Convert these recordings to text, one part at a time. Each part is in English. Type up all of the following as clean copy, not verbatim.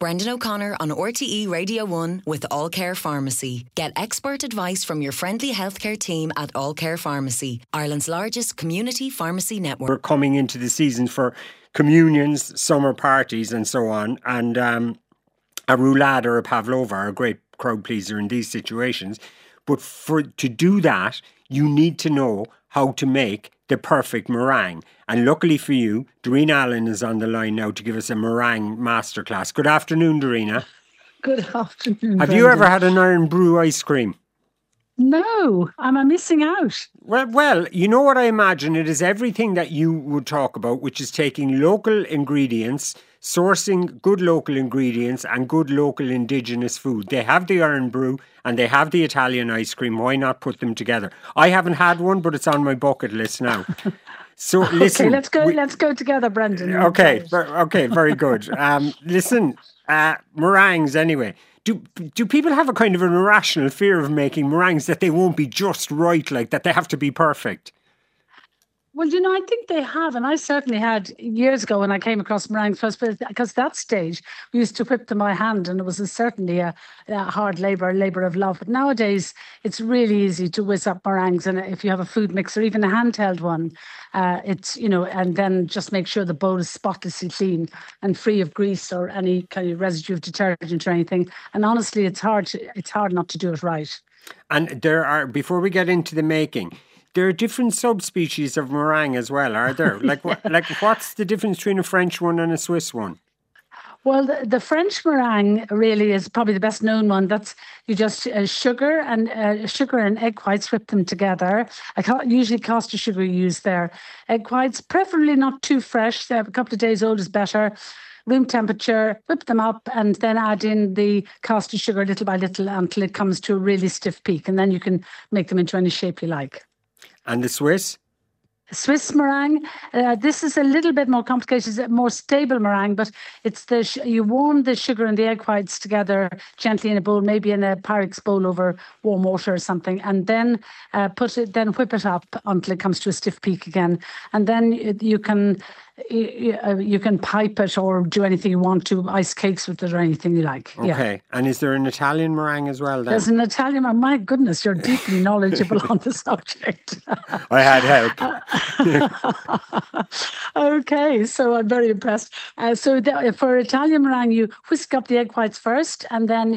Brendan O'Connor on RTE Radio 1 with All Care Pharmacy. Get expert advice from your friendly healthcare team at All Care Pharmacy, Ireland's largest community pharmacy network. We're coming into the season for communions, summer parties and so on. And a roulade or a pavlova are a great crowd pleaser in these situations. But to do that, you need to know how to make the perfect meringue. And luckily for you, Doreen Allen is on the line now to give us a meringue masterclass. Good afternoon, Doreen. Good afternoon. Have you ever had an Iron Brew ice cream? No, am I missing out? Well, you know what I imagine? It is everything that you would talk about, which is taking local ingredients, sourcing good local ingredients and good local indigenous food. They have the Iron Brew and they have the Italian ice cream. Why not put them together? I haven't had one, but it's on my bucket list now. So listen. Okay, let's go together, Brendan. Okay, very good. Listen, meringues anyway. Do people have a kind of an irrational fear of making meringues that they won't be just right, like that they have to be perfect? Well, I think they have, and I certainly had years ago when I came across meringues first, because that stage we used to whip them by hand, and it was certainly a hard labour of love. But nowadays, it's really easy to whiz up meringues, and if you have a food mixer, even a handheld one, it's and then just make sure the bowl is spotlessly clean and free of grease or any kind of residue of detergent or anything. And honestly, it's hard not to do it right. And before we get into the making, there are different subspecies of meringue as well, are there? What's the difference between a French one and a Swiss one? Well, the French meringue really is probably the best known one. That's you just sugar and egg whites, whip them together. Usually caster sugar you use there. Egg whites, preferably not too fresh. A couple of days old is better. Room temperature, whip them up and then add in the caster sugar little by little until it comes to a really stiff peak. And then you can make them into any shape you like. And the Swiss? Swiss meringue, this is a little bit more complicated. It's a more stable meringue, but it's you warm the sugar and the egg whites together gently in a bowl, maybe in a Pyrex bowl over warm water or something, and then whip it up until it comes to a stiff peak again, and then you can pipe it or do anything you want to, ice cakes with it or anything you like. Okay. Yeah. And is there an Italian meringue as well then? There's an Italian meringue. My goodness, you're deeply knowledgeable on the subject. I had help. Okay, so I'm very impressed. For Italian meringue, you whisk up the egg whites first and then,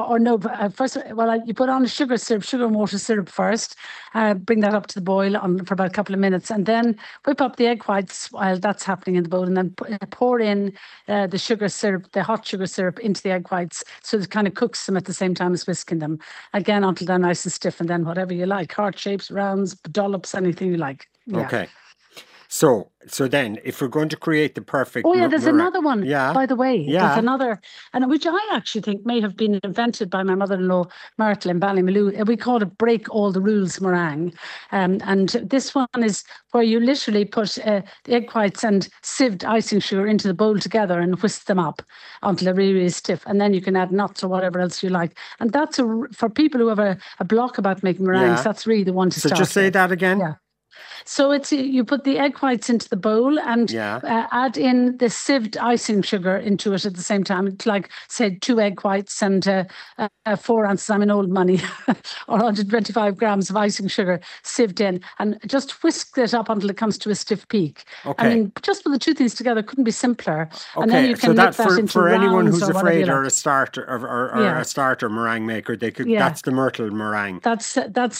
you put on sugar and water syrup first. Bring that up to the boil for about a couple of minutes and then whip up the egg whites while that's happening in the bowl and then pour in the hot sugar syrup into the egg whites so it kind of cooks them at the same time as whisking them. Again, until they're nice and stiff and then whatever you like, heart shapes, rounds, dollops, anything you like. Yeah. Okay. So then, if we're going to create the perfect... Oh, yeah, there's another one, by the way. Yeah. There's another, and which I actually think may have been invented by my mother-in-law, Myrtle, in Ballymaloe. We call it Break All the Rules meringue. And this one is where you literally put the egg whites and sieved icing sugar into the bowl together and whisk them up until they're really, really stiff. And then you can add nuts or whatever else you like. And that's for people who have a block about making meringues, that's really the one to start with. So just say that again? Yeah. So you put the egg whites into the bowl and add in the sieved icing sugar into it at the same time. It's like, say, 2 egg whites and 4 ounces, I'm in old money, or 125 grams of icing sugar sieved in, and just whisk it up until it comes to a stiff peak. Okay. I mean, just put the two things together couldn't be simpler. Okay. And then you can make that into for anyone who's afraid or a starter or a starter meringue maker, they could. Yeah. That's the Myrtle meringue. That's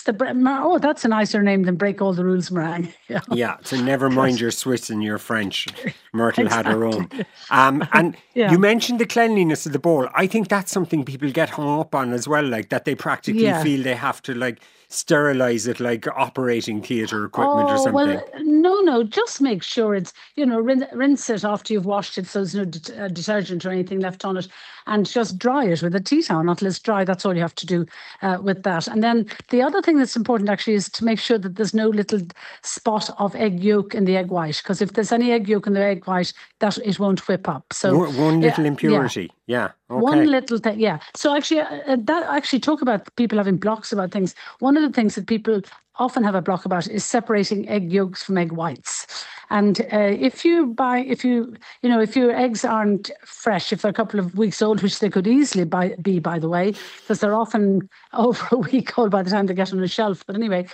a nicer name than Break All the Rules meringue. Yeah, so never mind your Swiss and your French. Myrtle had her own. And you mentioned the cleanliness of the bowl. I think that's something people get hung up on as well, like that they practically feel they have to sterilize it like operating theatre equipment or something. Well, no, just make sure it's, rinse it after you've washed it so there's no detergent or anything left on it, and just dry it with a tea towel until it's dry. That's all you have to do with that. And then the other thing that's important actually is to make sure that there's no little spot of egg yolk in the egg white, because if there's any egg yolk in the egg white, that it won't whip up. So one little impurity. Yeah. Okay. One little thing, yeah. So actually, talk about people having blocks about things. One of the things that people often have a block about is separating egg yolks from egg whites. And if your eggs aren't fresh, if they're a couple of weeks old, which they could easily be, by the way, because they're often over a week old by the time they get on the shelf. But anyway,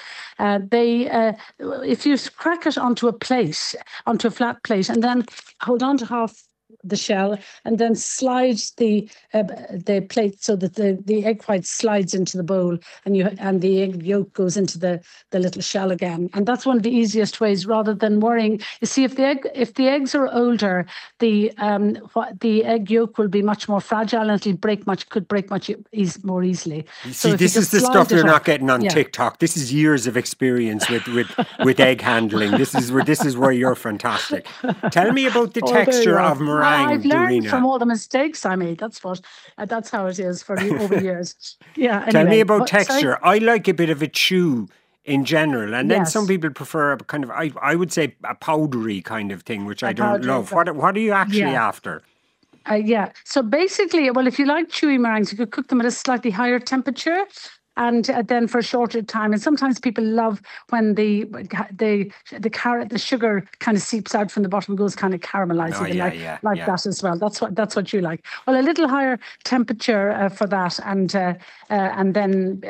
if you crack it onto a flat plate, and then hold on to half the shell, and then slide the plate so that the egg white slides into the bowl, and the egg yolk goes into the little shell again. And that's one of the easiest ways, rather than worrying. You see, if the eggs are older, the egg yolk will be much more fragile, and could break much more easily. You see, this is the stuff you're not getting on TikTok. This is years of experience with egg handling. This is where you're fantastic. Tell me about the texture of meringue. I've learned Dorina, from all the mistakes I made. That's how it is for over years. Yeah. Anyway, tell me about texture. Sorry? I like a bit of a chew in general, and then some people prefer a kind of, I would say, a powdery kind of thing, which I don't love. What are you actually after? So basically, well, if you like chewy meringues, you could cook them at a slightly higher temperature, and then for a shorter time. And sometimes people love when the sugar kind of seeps out from the bottom, goes kind of caramelizing, that as well. That's what you like. Well, a little higher temperature for that, and then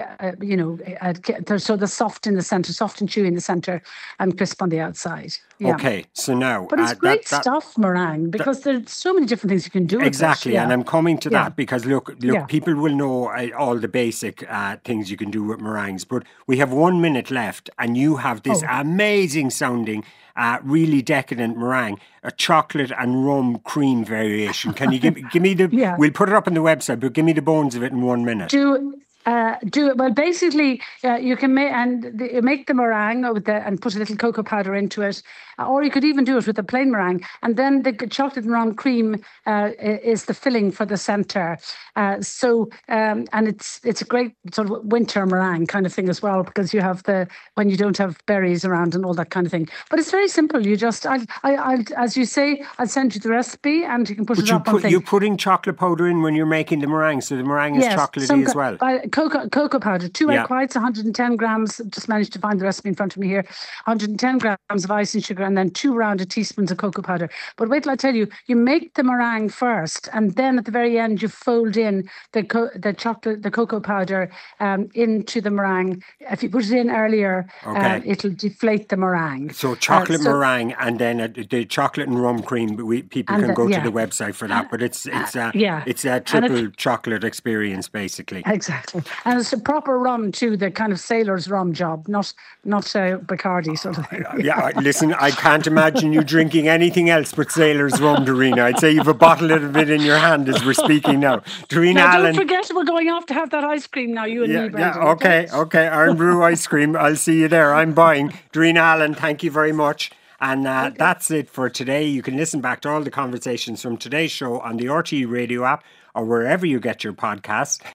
so the soft in the center, soft and chewy in the center, and crisp on the outside. Yeah. Okay, so now, but it's great stuff, meringue, because there's so many different things you can do. Exactly, and I'm coming to that because look, people will know all the basic things you can do with meringues, but we have 1 minute left, and you have this amazing sounding, really decadent meringue, a chocolate and rum cream variation. Can you give me the? We'll put it up on the website, but give me the bones of it in 1 minute. Well, basically, you can make the meringue and put a little cocoa powder into it, or you could even do it with a plain meringue. And then the chocolate and rum cream is the filling for the center. And it's a great sort of winter meringue kind of thing as well, because you have when you don't have berries around and all that kind of thing. But it's very simple. You just, as you say, I'll send you the recipe, and you can put it up on things. You're putting chocolate powder in when you're making the meringue, so the meringue is chocolatey as well. Cocoa powder, 2 egg whites, 110 grams, just managed to find the recipe in front of me here, 110 grams of icing sugar, and then 2 rounded teaspoons of cocoa powder. But wait till I tell you, you make the meringue first, and then at the very end you fold in the cocoa powder into the meringue. If you put it in earlier, it'll deflate the meringue. So chocolate meringue, and then the chocolate and rum cream, people can go to the website for that, but it's a triple chocolate experience, basically. Exactly. And it's a proper rum too, the kind of sailor's rum job, not Bacardi sort of thing. Listen, I can't imagine you drinking anything else but sailor's rum, Dorina. I'd say you've a bottle of it in your hand as we're speaking now. Dorina Allen. Don't forget, we're going off to have that ice cream now, you and me, Brendan. Okay. Iron Brew ice cream. I'll see you there. I'm buying. Dorina Allen, thank you very much. And that's it for today. You can listen back to all the conversations from today's show on the RTE Radio app, or wherever you get your podcasts.